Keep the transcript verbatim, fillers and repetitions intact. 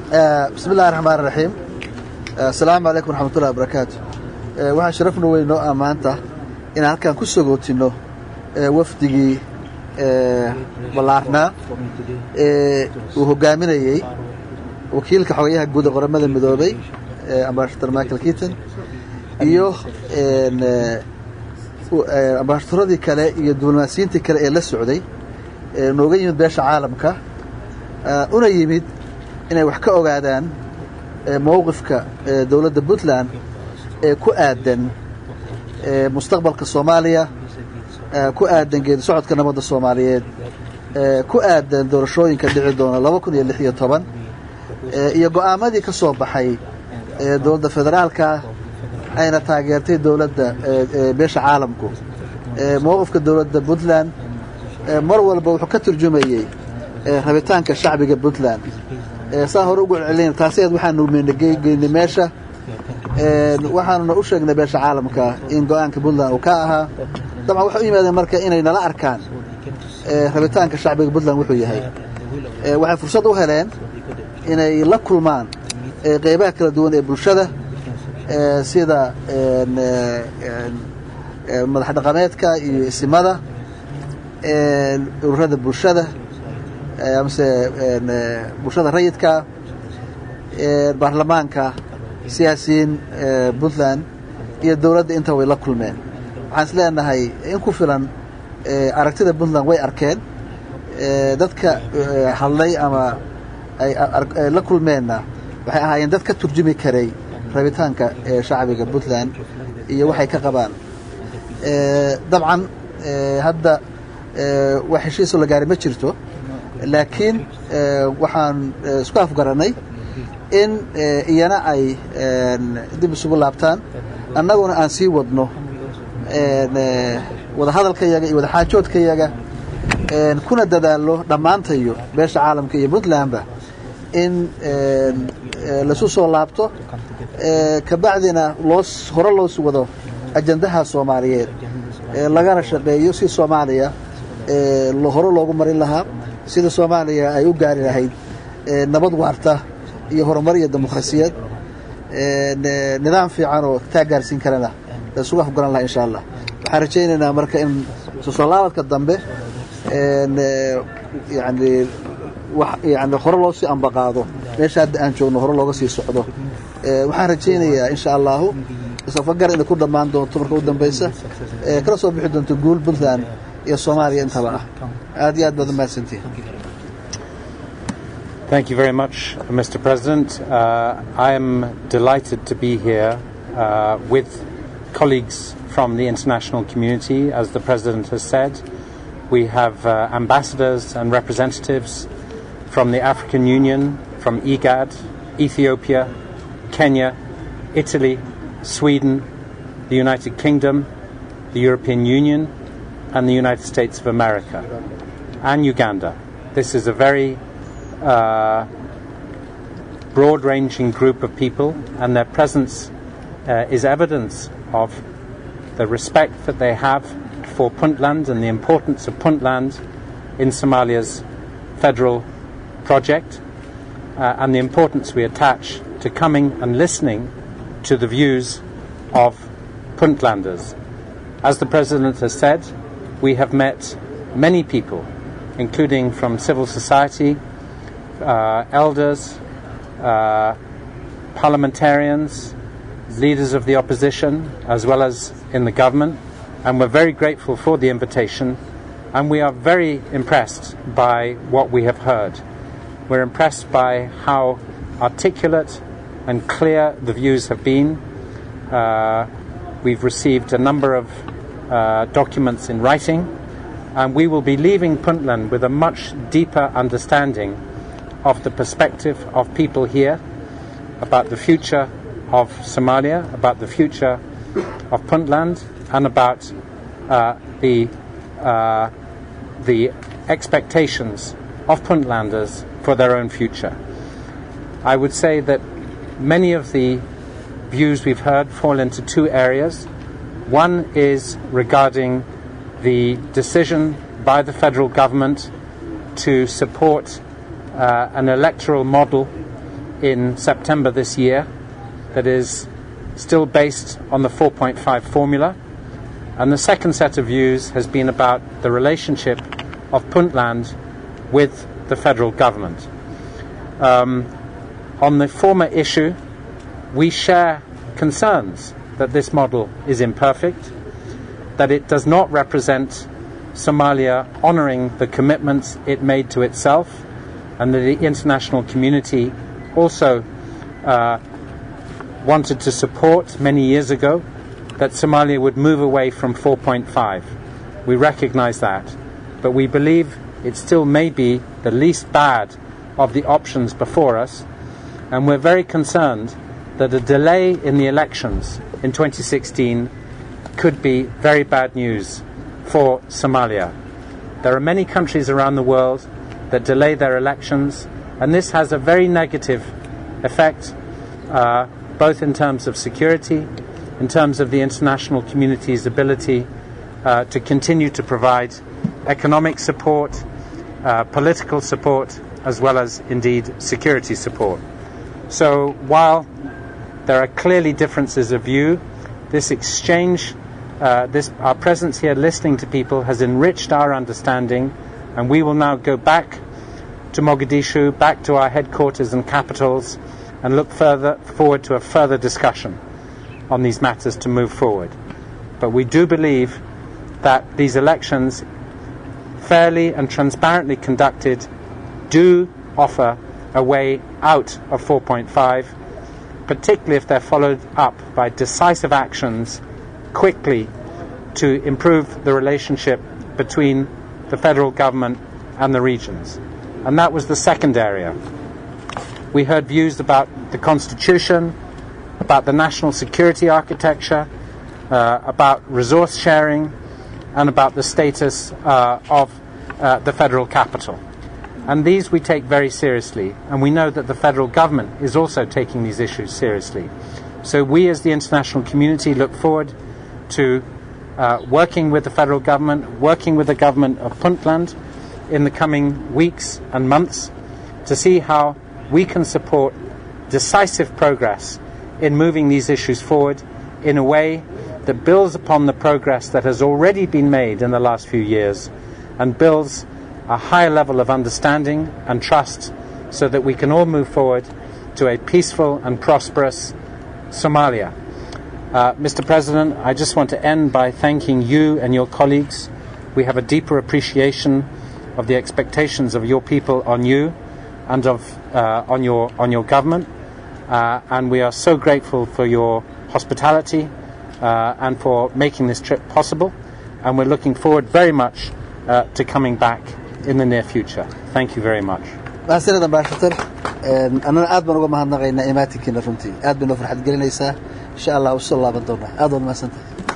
بسم الله الرحمن الرحيم. السلام عليكم ورحمة الله وبركاته. waxaan sharafna weyn oo amaanta in halkan ku sogootino wafdigii balaarna ee uu hogaaminayay wakiilka xogayaha guud ee qaramada midoobay Ambassador Michael Keaton iyo een ambassadoradii kale iyo diblomaasiyiintii kale ee la socday ee nooga yimid beesha caalamka una yimid inay wax ka ogaadaan mowqifka dawladda Puntland ee ku aadan mustaqbalka Soomaaliya ku aadan geedi socodka nabadda Soomaaliyeed ku aadan doorashooyinka dhici doona laba kun iyo lix iyo toban iyo go'aamadii ka soo baxay dawladda federaalka ayna taageertay dawladda beesha caalamku mowqifka dawladda Puntland mar walba wuxuu ka turjumayay rabitaanka shacbiga Puntland saa hore ugu celcelinay taasiyad waxaanu meenageynay meesha waxaanu u sheegnay beesha caalamka in go'aanka Puntland uu ka ahaa dabcan waxa u yimaadeen marka inay nala arkaan rabitaanka shacbiga Puntland wuxuu yahay waxay fursad u heleen inay la kulmaan qaybaha kala duwan ee bulshada sida madax dhaqameedka iyo isimada ururada bulshada amase bulshada rayidka baarlamaanka siyaasiyiin Puntland iyo dawladda inta way la kulmeen waxaan isleenahay in ku filan aragtida Puntland way arkeen dadka hadlay ama ay la kulmeenna waxay ahaayeen dad ka turjumi karay rabitaanka shacbiga Puntland iyo waxay ka qabaan dabcan hadda wax heshiis la gaaray ma jirto laakiin waxaan isku afgaranay in iyana ay dib isugu laabtaan annaguna aan sii wadno wada hadalkayaga iyo wada xaajoodkayaga kuna dadaalo dhammaantayo beesha caalamka iyo Puntlandba in la soo laabto ka bacdina loo hore loo soo wado ajandaha Soomaaliyeed lagana shaqeeyo si Soomaaliya loo hore loogu marin lahaa sida Soomaaliya ay u gaari lahayd nabad waarta iyo horumar iyo dimuqraasiyad nidaam fiican oo taageersin karana suuq afgaran la insha Allah waxaan rajaynaynaa marka in soo laabadka dambe yani wax yani hore loo sii ambaqaado meesha aan joogno hore looga sii socdo waxaan rajaynayaa insha Allah isafgar in ku dhamaan doonto marka u dambaysa kala soo bixi doonto guul Puntland iyo Soomaaliya intaba ah aad iyo aad badan maasantii. Thank you very much, Mister President. Uh, I am delighted to be here uh, with colleagues from the international community. As the President has said, we have uh, ambassadors and representatives from the African Union, from IGAD, Ethiopia, Kenya, Italy, Sweden, the United Kingdom, the European Union, and the United States of America, and Uganda. This is a very uh, broad-ranging group of people, and their presence uh, is evidence of the respect that they have for Puntland and the importance of Puntland in Somalia's federal project, uh, and the importance we attach to coming and listening to the views of Puntlanders. As the President has said, we have met many people, including from civil society, uh, elders, uh, parliamentarians, leaders of the opposition, as well as in the government, and we're very grateful for the invitation, and we are very impressed by what we have heard. We're impressed by how articulate and clear the views have been. Uh, we've received a number of uh, documents in writing, and we will be leaving Puntland with a much deeper understanding of the perspective of people here about the future of Somalia, about the future of Puntland, and about uh, the uh, the expectations of Puntlanders for their own future. I would say that many of the views we've heard fall into two areas. One is regarding the decision by the federal government to support uh, an electoral model in September this year that is still based on the four point five formula. And the second set of views has been about the relationship of Puntland with the federal government. Um, on the former issue, we share concerns that this model is imperfect, that it does not represent Somalia honouring the commitments it made to itself, and that the international community also uh, wanted to support many years ago that Somalia would move away from four point five. We recognise that, but we believe it still may be the least bad of the options before us, and we're very concerned that a delay in the elections in twenty sixteen could be very bad news for Somalia. There are many countries around the world that delay their elections, and this has a very negative effect, uh, both in terms of security, in terms of the international community's ability uh, to continue to provide economic support, uh, political support, as well as indeed security support. So while there are clearly differences of view, this exchange, uh, this, our presence here listening to people has enriched our understanding, and we will now go back to Mogadishu, back to our headquarters and capitals, and look further forward to a further discussion on these matters to move forward. But we do believe that these elections, fairly and transparently conducted, do offer a way out of four point five, particularly if they're followed up by decisive actions quickly to improve the relationship between the federal government and the regions. And that was the second area. We heard views about the Constitution, about the national security architecture, uh, about resource sharing, and about the status uh, of uh, the federal capital. And these we take very seriously, and we know that the federal government is also taking these issues seriously. So we as the international community look forward to uh, working with the federal government, working with the government of Puntland in the coming weeks and months to see how we can support decisive progress in moving these issues forward in a way that builds upon the progress that has already been made in the last few years and builds a higher level of understanding and trust so that we can all move forward to a peaceful and prosperous Somalia. Uh, Mister President, I just want to end by thanking you and your colleagues. We have a deeper appreciation of the expectations of your people on you and of uh, on your on your government, uh, and we are so grateful for your hospitality uh, and for making this trip possible, and we're looking forward very much uh, to coming back in the near future. Thank you very much. mahadsanid ambassador, anana aad baan uga mahadnaqaynaa imaatinkina runtii aad baan u farxad gelinaysaa insha Allah u soo laaban doonaa aad u mahadsantahay.